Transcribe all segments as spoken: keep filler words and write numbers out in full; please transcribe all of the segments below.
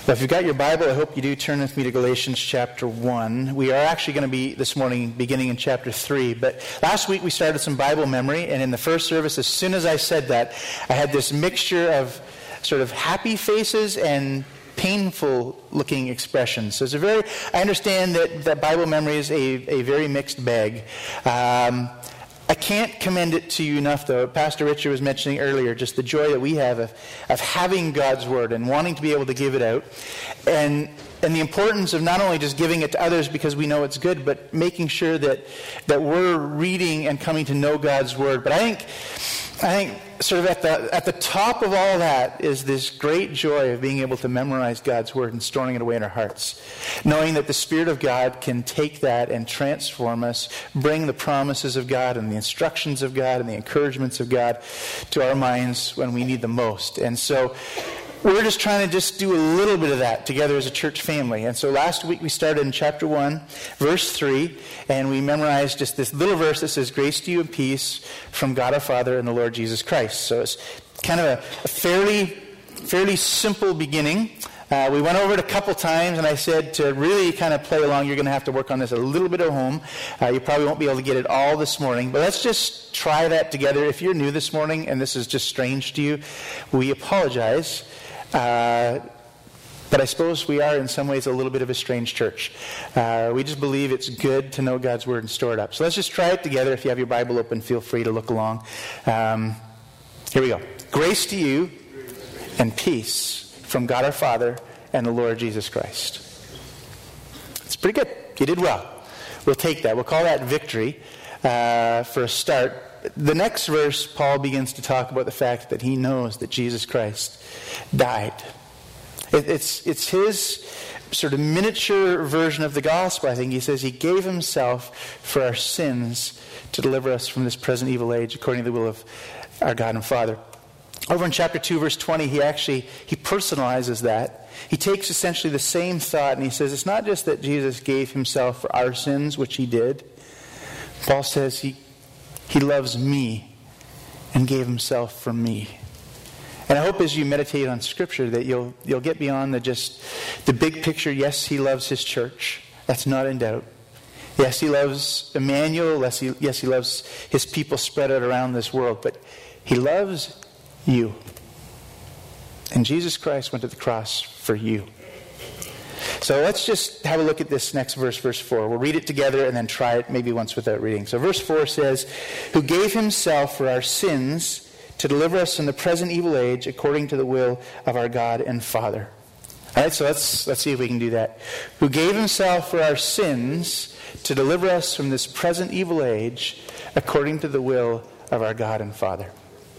Well, if you've got your Bible, I hope you do turn with me to Galatians chapter one. We are actually going to be, this morning, beginning in chapter three. But last week we started some Bible memory, and in the first service, as soon as I said that, I had this mixture of sort of happy faces and painful-looking expressions. So it's a very, I understand that, that Bible memory is a, a very mixed bag. Um, I can't commend it to you enough, though. Pastor Richard was mentioning earlier just the joy that we have of, of having God's Word and wanting to be able to give it out. And and the importance of not only just giving it to others because we know it's good, but making sure that, that we're reading and coming to know God's Word. But I think I think sort of at the at the top of all that is this great joy of being able to memorize God's Word and storing it away in our hearts. Knowing that the Spirit of God can take that and transform us, bring the promises of God and the instructions of God and the encouragements of God to our minds when we need them most. And so we're just trying to just do a little bit of that together as a church family. And so last week we started in chapter one, verse three, and we memorized just this little verse that says, "Grace to you and peace from God our Father and the Lord Jesus Christ." So it's kind of a, a fairly, fairly simple beginning. Uh, we went over it a couple times, and I said to really kind of play along, you're going to have to work on this a little bit at home. Uh, you probably won't be able to get it all this morning, but let's just try that together. If you're new this morning and this is just strange to you, we apologize. Uh, but I suppose we are in some ways a little bit of a strange church. Uh, we just believe it's good to know God's Word and store it up. So let's just try it together. If you have your Bible open, feel free to look along. Um, here we go. Grace to you and peace from God our Father and the Lord Jesus Christ. It's pretty good. You did well. We'll take that. We'll call that victory uh, for a start. The next verse, Paul begins to talk about the fact that he knows that Jesus Christ died. It, it's it's his sort of miniature version of the gospel, I think. He says he gave himself for our sins to deliver us from this present evil age according to the will of our God and Father. Over in chapter two, verse twenty, he actually, he personalizes that. He takes essentially the same thought and he says it's not just that Jesus gave himself for our sins, which he did. Paul says he He loves me and gave himself for me. And I hope as you meditate on Scripture that you'll you'll get beyond the just the big picture. Yes, he loves his church. That's not in doubt. Yes, he loves Emmanuel. Yes, he, yes, he loves his people spread out around this world. But he loves you. And Jesus Christ went to the cross for you. So let's just have a look at this next verse, verse four. We'll read it together and then try it maybe once without reading. So verse four says, "Who gave himself for our sins to deliver us from the present evil age according to the will of our God and Father." All right, so let's let's see if we can do that. "Who gave himself for our sins to deliver us from this present evil age according to the will of our God and Father."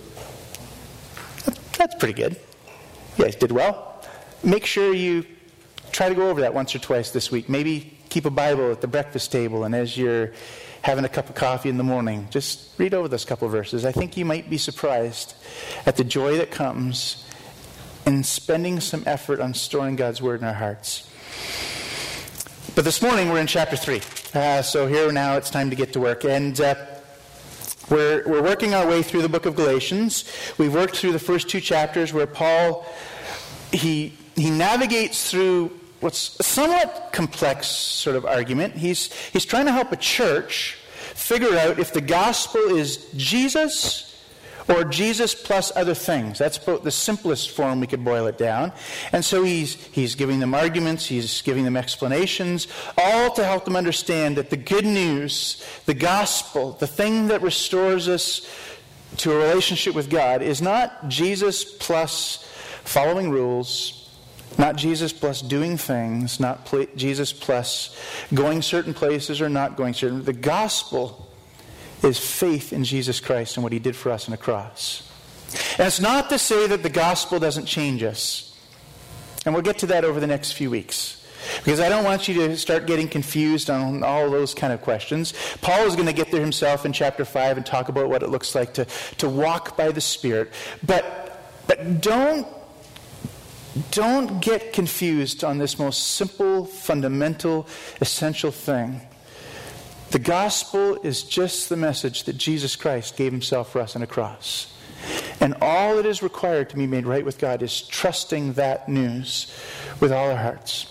That's pretty good. You guys did well. Make sure you try to go over that once or twice this week. Maybe keep a Bible at the breakfast table, and as you're having a cup of coffee in the morning, just read over those couple of verses. I think you might be surprised at the joy that comes in spending some effort on storing God's Word in our hearts. But this morning we're in chapter three. Uh, so here now it's time to get to work. And uh, we're, we're working our way through the book of Galatians. We've worked through the first two chapters where Paul, he he navigates through what's a somewhat complex sort of argument. He's he's trying to help a church figure out if the gospel is Jesus or Jesus plus other things. That's about the simplest form we could boil it down. And so he's he's giving them arguments, he's giving them explanations, all to help them understand that the good news, the gospel, the thing that restores us to a relationship with God is not Jesus plus following rules, not Jesus plus doing things, not pl- Jesus plus going certain places or not going certain. The gospel is faith in Jesus Christ and what he did for us on the cross. And it's not to say that the gospel doesn't change us. And we'll get to that over the next few weeks. Because I don't want you to start getting confused on all those kind of questions. Paul is going to get there himself in chapter five and talk about what it looks like to, to walk by the Spirit. But, but don't Don't get confused on this most simple, fundamental, essential thing. The gospel is just the message that Jesus Christ gave himself for us on a cross. And all that is required to be made right with God is trusting that news with all our hearts.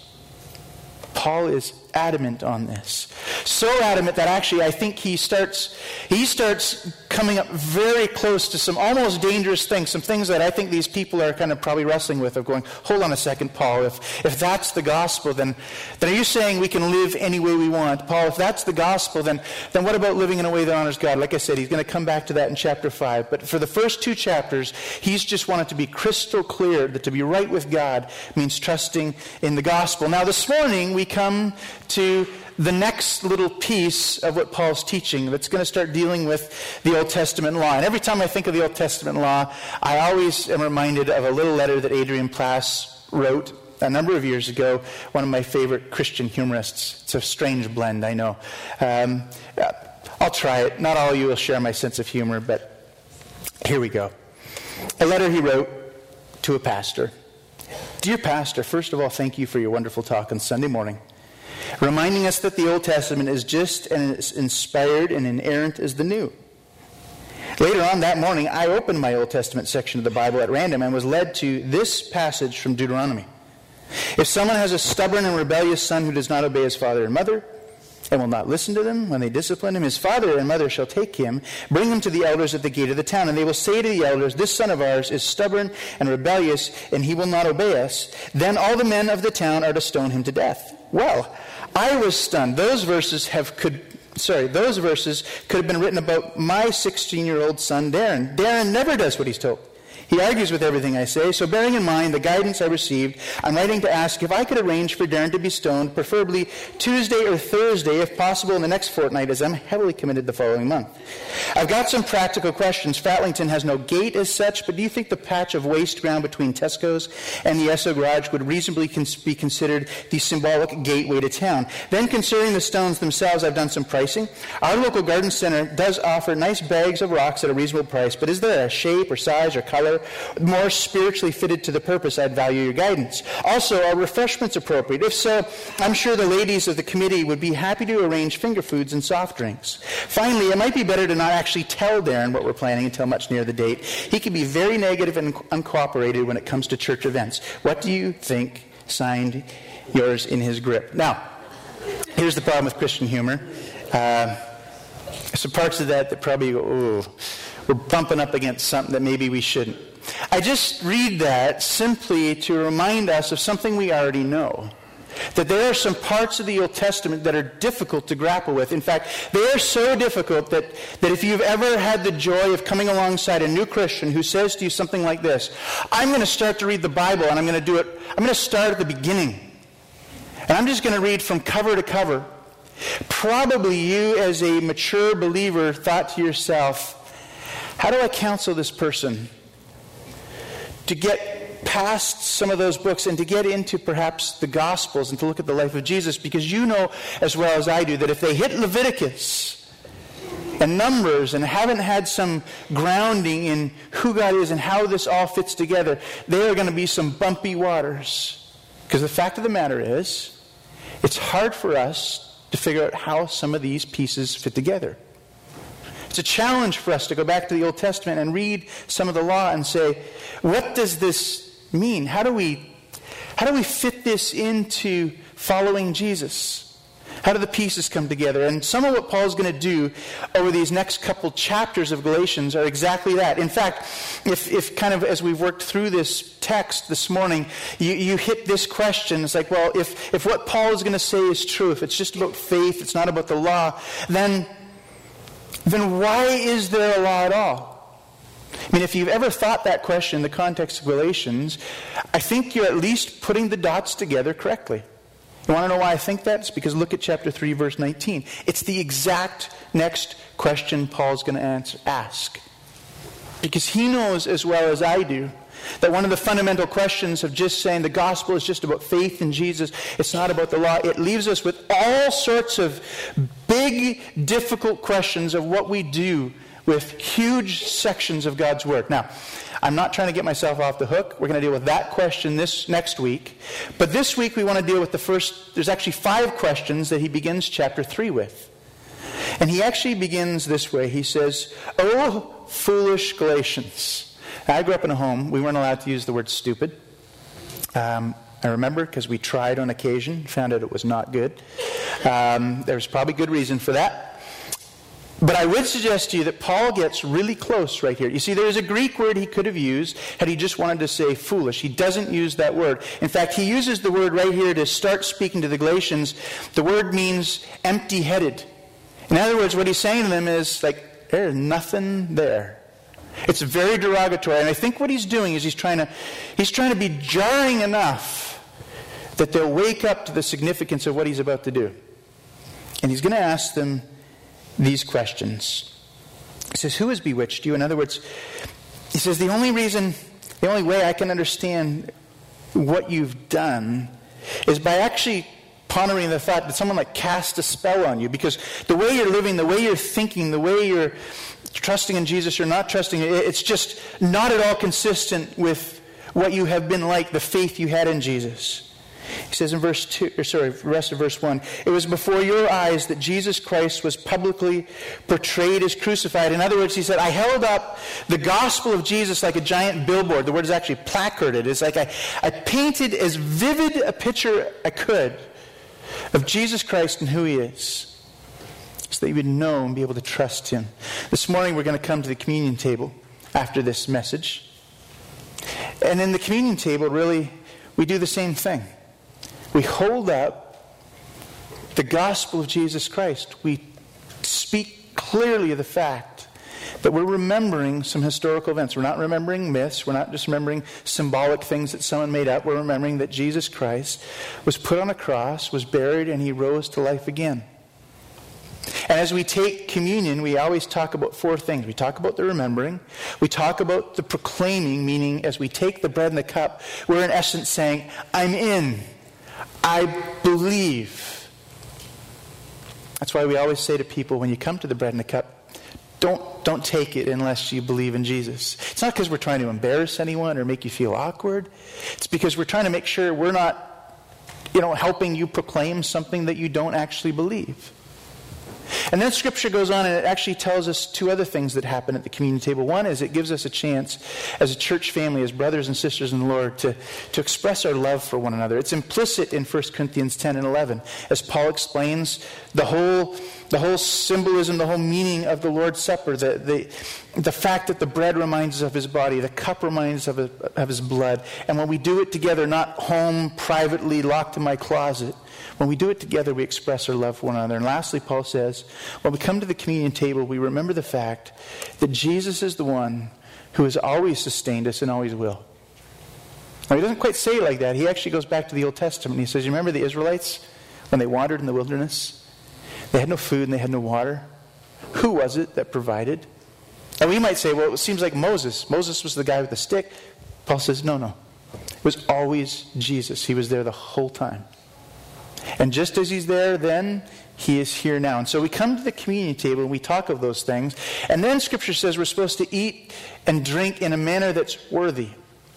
Paul is adamant on this. So adamant that actually I think he starts he starts coming up very close to some almost dangerous things, some things that I think these people are kind of probably wrestling with, of going, hold on a second, Paul, if if that's the gospel, then, then are you saying we can live any way we want? Paul, if that's the gospel, then, then what about living in a way that honors God? Like I said, he's going to come back to that in chapter five. But for the first two chapters, he's just wanted to be crystal clear that to be right with God means trusting in the gospel. Now this morning we come to the next little piece of what Paul's teaching that's going to start dealing with the Old Testament law. And every time I think of the Old Testament law, I always am reminded of a little letter that Adrian Plass wrote a number of years ago, one of my favorite Christian humorists. It's a strange blend, I know. Um, I'll try it. Not all of you will share my sense of humor, but here we go. A letter he wrote to a pastor. Dear pastor, first of all, thank you for your wonderful talk on Sunday morning, reminding us that the Old Testament is just as inspired and inerrant as the New. Later on that morning, I opened my Old Testament section of the Bible at random and was led to this passage from Deuteronomy. If someone has a stubborn and rebellious son who does not obey his father and mother, and will not listen to them when they discipline him, his father and mother shall take him, bring him to the elders at the gate of the town, and they will say to the elders, this son of ours is stubborn and rebellious, and he will not obey us. Then all the men of the town are to stone him to death. Well, I was stunned. Those verses have could sorry, those verses could have been written about my sixteen-year-old son, Darren. Darren never does what he's told. He argues with everything I say, so bearing in mind the guidance I received, I'm writing to ask if I could arrange for Darren to be stoned, preferably Tuesday or Thursday, if possible in the next fortnight, as I'm heavily committed the following month. I've got some practical questions. Fatlington has no gate as such, but do you think the patch of waste ground between Tesco's and the Esso garage would reasonably cons- be considered the symbolic gateway to town? Then concerning the stones themselves, I've done some pricing. Our local garden center does offer nice bags of rocks at a reasonable price, but is there a shape or size or color more spiritually fitted to the purpose? I'd value your guidance. Also, are refreshments appropriate? If so, I'm sure the ladies of the committee would be happy to arrange finger foods and soft drinks. Finally, it might be better to not actually tell Darren what we're planning until much near the date. He can be very negative and uncooperative when it comes to church events. What do you think? Signed, yours in his grip. Now, here's the problem with Christian humor. Uh, some parts of that that probably go, ooh, we're bumping up against something that maybe we shouldn't. I just read that simply to remind us of something we already know. That there are some parts of the Old Testament that are difficult to grapple with. In fact, they are so difficult that, that if you've ever had the joy of coming alongside a new Christian who says to you something like this, I'm going to start to read the Bible and I'm going to do it, I'm going to start at the beginning. And I'm just going to read from cover to cover. Probably you as a mature believer thought to yourself, how do I counsel this person to get past some of those books and to get into perhaps the Gospels and to look at the life of Jesus? Because you know as well as I do that if they hit Leviticus and Numbers and haven't had some grounding in who God is and how this all fits together, there are going to be some bumpy waters. Because the fact of the matter is, it's hard for us to figure out how some of these pieces fit together. It's a challenge for us to go back to the Old Testament and read some of the law and say, what does this mean? How do we, how do we fit this into following Jesus? How do the pieces come together? And some of what Paul's going to do over these next couple chapters of Galatians are exactly that. In fact, if, if kind of as we've worked through this text this morning, you, you hit this question. It's like, well, if, if what Paul is going to say is true, if it's just about faith, it's not about the law, then then why is there a law at all? I mean, if you've ever thought that question in the context of Galatians, I think you're at least putting the dots together correctly. You want to know why I think that? It's because look at chapter three, verse nineteen. It's the exact next question Paul's going to answer, ask. Because he knows as well as I do that one of the fundamental questions of just saying the gospel is just about faith in Jesus, it's not about the law, it leaves us with all sorts of big, difficult questions of what we do with huge sections of God's Word. Now, I'm not trying to get myself off the hook. We're going to deal with that question this next week. But this week we want to deal with the first, there's actually five questions that he begins chapter three with. And he actually begins this way. He says, "O foolish Galatians." Now, I grew up in a home, we weren't allowed to use the word stupid. Um, I remember because we tried on occasion, found out it was not good. Um, there's probably good reason for that. But I would suggest to you that Paul gets really close right here. You see, there's a Greek word he could have used had he just wanted to say foolish. He doesn't use that word. In fact, he uses the word right here to start speaking to the Galatians. The word means empty-headed. In other words, what he's saying to them is like, there's nothing there. It's very derogatory. And I think what he's doing is he's trying to, he's trying to be jarring enough that they'll wake up to the significance of what he's about to do. And he's going to ask them these questions. He says, who has bewitched you? In other words, he says, the only reason, the only way I can understand what you've done is by actually pondering the fact that someone like cast a spell on you. Because the way you're living, the way you're thinking, the way you're trusting in Jesus or not trusting, it's just not at all consistent with what you have been like, the faith you had in Jesus. He says in verse two, or sorry, the rest of verse one, it was before your eyes that Jesus Christ was publicly portrayed as crucified. In other words, he said, I held up the gospel of Jesus like a giant billboard. The word is actually placarded. It's like I, I painted as vivid a picture I could of Jesus Christ and who he is, so that you would know and be able to trust him. This morning we're going to come to the communion table after this message. And in the communion table, really, we do the same thing. We hold up the gospel of Jesus Christ. We speak clearly of the fact that we're remembering some historical events. We're not remembering myths. We're not just remembering symbolic things that someone made up. We're remembering that Jesus Christ was put on a cross, was buried, and he rose to life again. And as we take communion, we always talk about four things. We talk about the remembering. We talk about the proclaiming, meaning as we take the bread and the cup, we're in essence saying, I'm in. I believe. That's why we always say to people, when you come to the bread and the cup, don't, don't take it unless you believe in Jesus. It's not because we're trying to embarrass anyone or make you feel awkward. It's because we're trying to make sure we're not, you know, helping you proclaim something that you don't actually believe. And then Scripture goes on and it actually tells us two other things that happen at the communion table. One is it gives us a chance as a church family, as brothers and sisters in the Lord, to, to express our love for one another. It's implicit in First Corinthians ten and eleven. As Paul explains the whole, the whole symbolism, the whole meaning of the Lord's Supper, the, the, the fact that the bread reminds us of his body, the cup reminds us of, of his blood. And when we do it together, not home, privately, locked in my closet, when we do it together, we express our love for one another. And lastly, Paul says, when we come to the communion table, we remember the fact that Jesus is the one who has always sustained us and always will. Now, he doesn't quite say it like that. He actually goes back to the Old Testament. He says, you remember the Israelites when they wandered in the wilderness? They had no food and they had no water. Who was it that provided? And we might say, well, it seems like Moses. Moses was the guy with the stick. Paul says, no, no. It was always Jesus. He was there the whole time. And just as he's there then, he is here now. And so we come to the communion table and we talk of those things. And then Scripture says we're supposed to eat and drink in a manner that's worthy.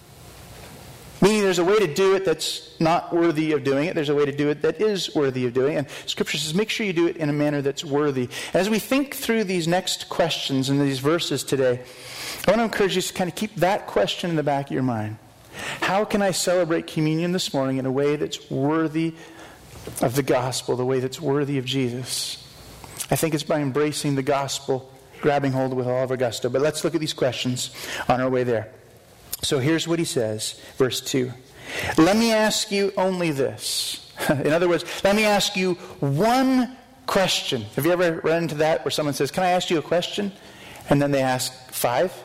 Meaning there's a way to do it that's not worthy of doing it. There's a way to do it that is worthy of doing it. And Scripture says make sure you do it in a manner that's worthy. And as we think through these next questions and these verses today, I want to encourage you to kind of keep that question in the back of your mind. How can I celebrate communion this morning in a way that's worthy of the gospel, the way that's worthy of Jesus? I think it's by embracing the gospel, grabbing hold with all of our gusto. But let's look at these questions on our way there. So here's what he says, verse two. Let me ask you only this. In other words, let me ask you one question. Have you ever run into that where someone says, can I ask you a question? And then they ask five?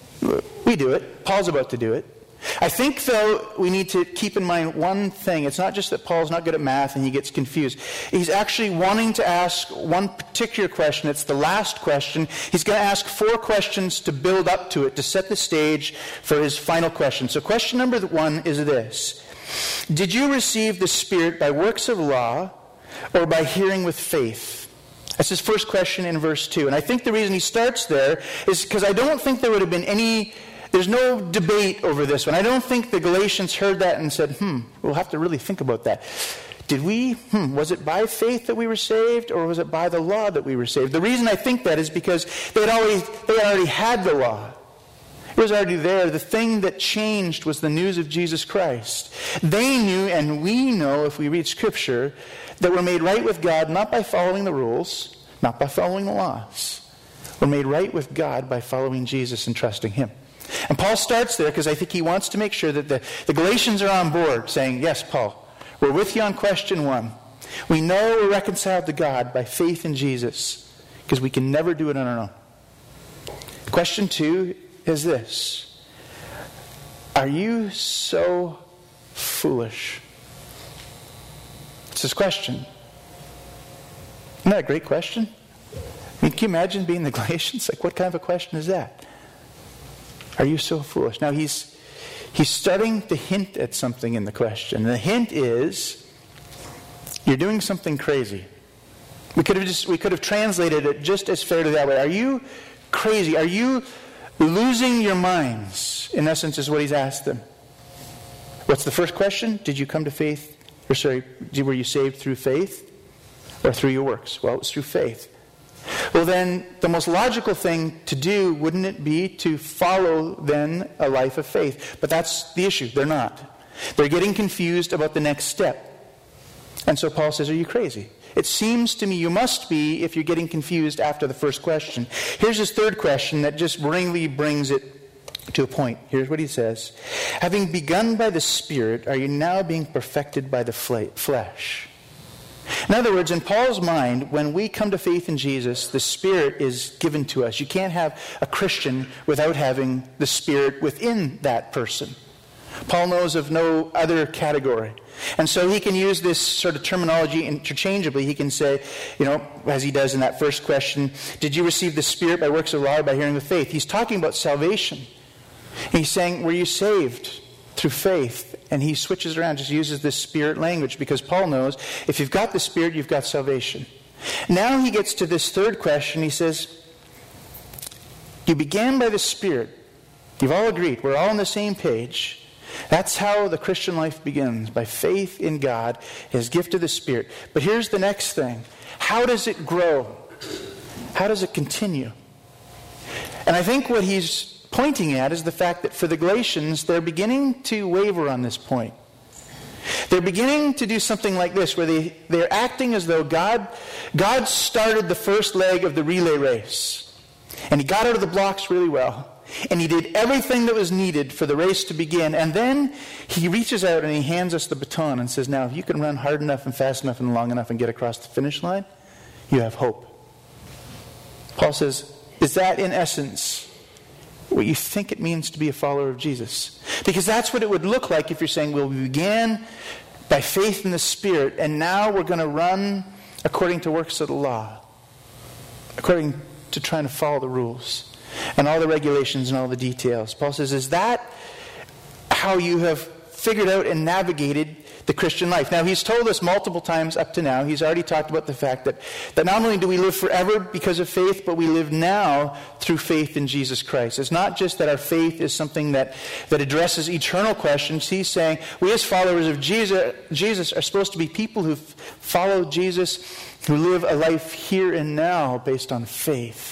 We do it. Paul's about to do it. I think, though, we need to keep in mind one thing. It's not just that Paul's not good at math and he gets confused. He's actually wanting to ask one particular question. It's the last question. He's going to ask four questions to build up to it, to set the stage for his final question. So question number one is this. Did you receive the Spirit by works of law or by hearing with faith? That's his first question in verse two. And I think the reason he starts there is because I don't think there would have been any... There's no debate over this one. I don't think the Galatians heard that and said, hmm, we'll have to really think about that. Did we, hmm, was it by faith that we were saved, or was it by the law that we were saved? The reason I think that is because they had already, they already had the law. It was already there. The thing that changed was the news of Jesus Christ. They knew, and we know if we read Scripture, that we're made right with God not by following the rules, not by following the laws. We're made right with God by following Jesus and trusting Him. And Paul starts there because I think he wants to make sure that the, the Galatians are on board, saying, yes, Paul, we're with you on question one. We know we're reconciled to God by faith in Jesus because we can never do it on our own. Question two is this. Are you so foolish? It's this question. Isn't that a great question? I mean, can you imagine being the Galatians? Like, what kind of a question is that? Are you so foolish? Now, he's he's starting to hint at something in the question. The hint is, you're doing something crazy. We could have just we could have translated it just as fairly that way. Are you crazy? Are you losing your minds? In essence, is what he's asked them. What's the first question? Did you come to faith? Or sorry, were you saved through faith or through your works? Well, it was through faith. Well, then, the most logical thing to do, wouldn't it be to follow, then, a life of faith? But that's the issue. They're not. They're getting confused about the next step. And so Paul says, are you crazy? It seems to me you must be if you're getting confused after the first question. Here's his third question that just really brings it to a point. Here's what he says. Having begun by the Spirit, are you now being perfected by the flesh? In other words, in Paul's mind, when we come to faith in Jesus, the Spirit is given to us. You can't have a Christian without having the Spirit within that person. Paul knows of no other category. And so he can use this sort of terminology interchangeably. He can say, you know, as he does in that first question, did you receive the Spirit by works of law or by hearing with faith? He's talking about salvation. He's saying, were you saved through faith? And he switches around, just uses this Spirit language, because Paul knows if you've got the Spirit, you've got salvation. Now he gets to this third question. He says, you began by the Spirit. You've all agreed. We're all on the same page. That's how the Christian life begins, by faith in God, His gift of the Spirit. But here's the next thing. How does it grow? How does it continue? And I think what he's pointing at is the fact that for the Galatians, they're beginning to waver on this point. They're beginning to do something like this, where they, they're acting as though God, God started the first leg of the relay race. And He got out of the blocks really well. And He did everything that was needed for the race to begin. And then He reaches out and He hands us the baton and says, now, if you can run hard enough and fast enough and long enough and get across the finish line, you have hope. Paul says, is that in essence what you think it means to be a follower of Jesus? Because that's what it would look like if you're saying, well, we began by faith in the Spirit, and now we're going to run according to works of the law, according to trying to follow the rules and all the regulations and all the details. Paul says, is that how you have figured out and navigated the Christian life? Now, he's told us multiple times up to now, he's already talked about the fact that, that not only do we live forever because of faith, but we live now through faith in Jesus Christ. It's not just that our faith is something that, that addresses eternal questions. He's saying we as followers of Jesus, Jesus are supposed to be people who follow Jesus, who live a life here and now based on faith.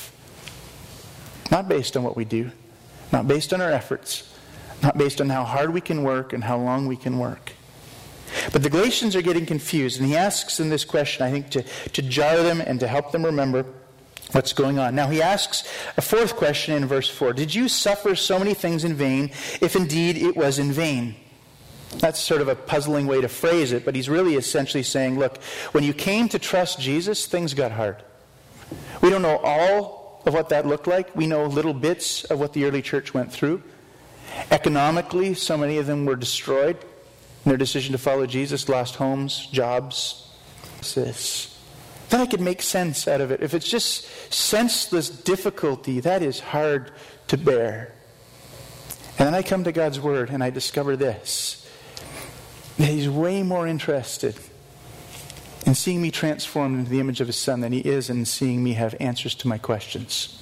Not based on what we do, not based on our efforts, not based on how hard we can work and how long we can work. But the Galatians are getting confused, and he asks them this question, I think, to, to jar them and to help them remember what's going on. Now, he asks a fourth question in verse four. Did you suffer so many things in vain, if indeed it was in vain? That's sort of a puzzling way to phrase it, but he's really essentially saying, look, when you came to trust Jesus, things got hard. We don't know all of what that looked like. We know little bits of what the early church went through. Economically, so many of them were destroyed. In their decision to follow Jesus, lost homes, jobs. This. Then I could make sense out of it. If it's just senseless difficulty, that is hard to bear. And then I come to God's Word and I discover this. That He's way more interested in seeing me transformed into the image of His Son than He is in seeing me have answers to my questions.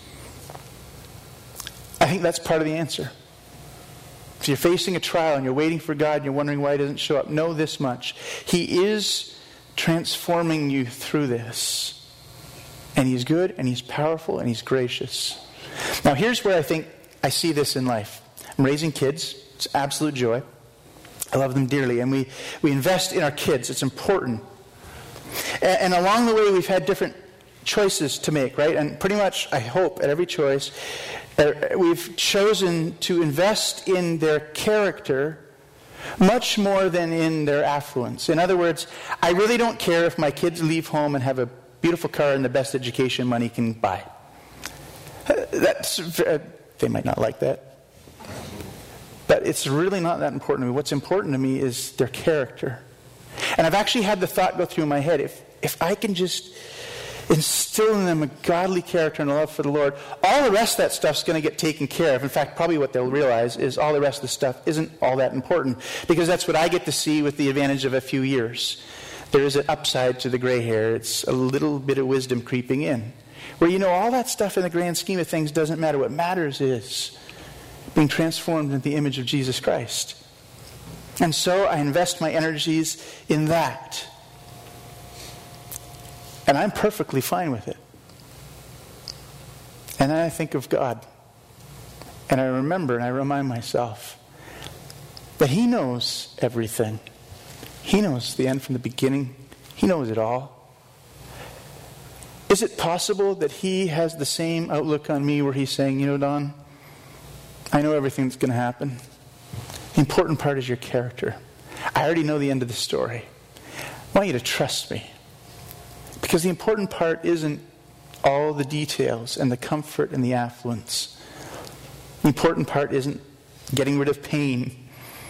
I think that's part of the answer. If you're facing a trial and you're waiting for God and you're wondering why He doesn't show up, know this much. He is transforming you through this. And He's good and He's powerful and He's gracious. Now here's where I think I see this in life. I'm raising kids. It's absolute joy. I love them dearly. And we, we invest in our kids. It's important. And, and along the way, we've had different choices to make, right? And pretty much, I hope, at every choice, uh, we've chosen to invest in their character much more than in their affluence. In other words, I really don't care if my kids leave home and have a beautiful car and the best education money can buy. Uh, that's, uh, they might not like that. But it's really not that important to me. What's important to me is their character. And I've actually had the thought go through my head, if, if I can just instill in them a godly character and a love for the Lord, all the rest of that stuff's going to get taken care of. In fact, probably what they'll realize is all the rest of the stuff isn't all that important, because that's what I get to see with the advantage of a few years. There is an upside to the gray hair. It's a little bit of wisdom creeping in, where you know all that stuff in the grand scheme of things doesn't matter. What matters is being transformed into the image of Jesus Christ. And so I invest my energies in that. And I'm perfectly fine with it. And then I think of God. And I remember and I remind myself that He knows everything. He knows the end from the beginning. He knows it all. Is it possible that He has the same outlook on me where He's saying, you know, Don, I know everything that's going to happen. The important part is your character. I already know the end of the story. I want you to trust me. Because the important part isn't all the details and the comfort and the affluence. The important part isn't getting rid of pain.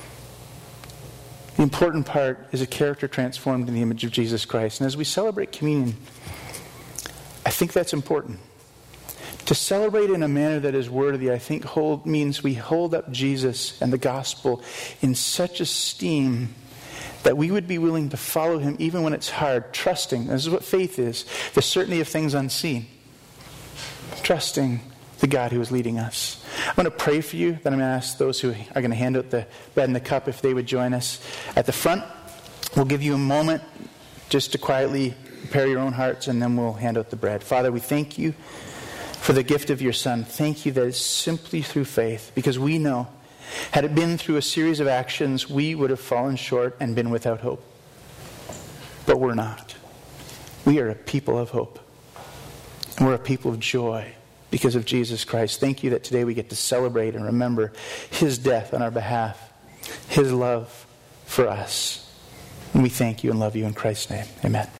The important part is a character transformed in the image of Jesus Christ. And as we celebrate communion, I think that's important. To celebrate in a manner that is worthy, I think, hold, means we hold up Jesus and the gospel in such esteem that we would be willing to follow Him even when it's hard, trusting. This is what faith is, the certainty of things unseen. Trusting the God who is leading us. I'm going to pray for you, then I'm going to ask those who are going to hand out the bread and the cup if they would join us at the front. We'll give you a moment just to quietly prepare your own hearts, and then we'll hand out the bread. Father, we thank you for the gift of your Son. Thank you that it's simply through faith, because we know, had it been through a series of actions, we would have fallen short and been without hope. But we're not. We are a people of hope. And we're a people of joy because of Jesus Christ. Thank you that today we get to celebrate and remember His death on our behalf, His love for us. And we thank you and love you in Christ's name. Amen.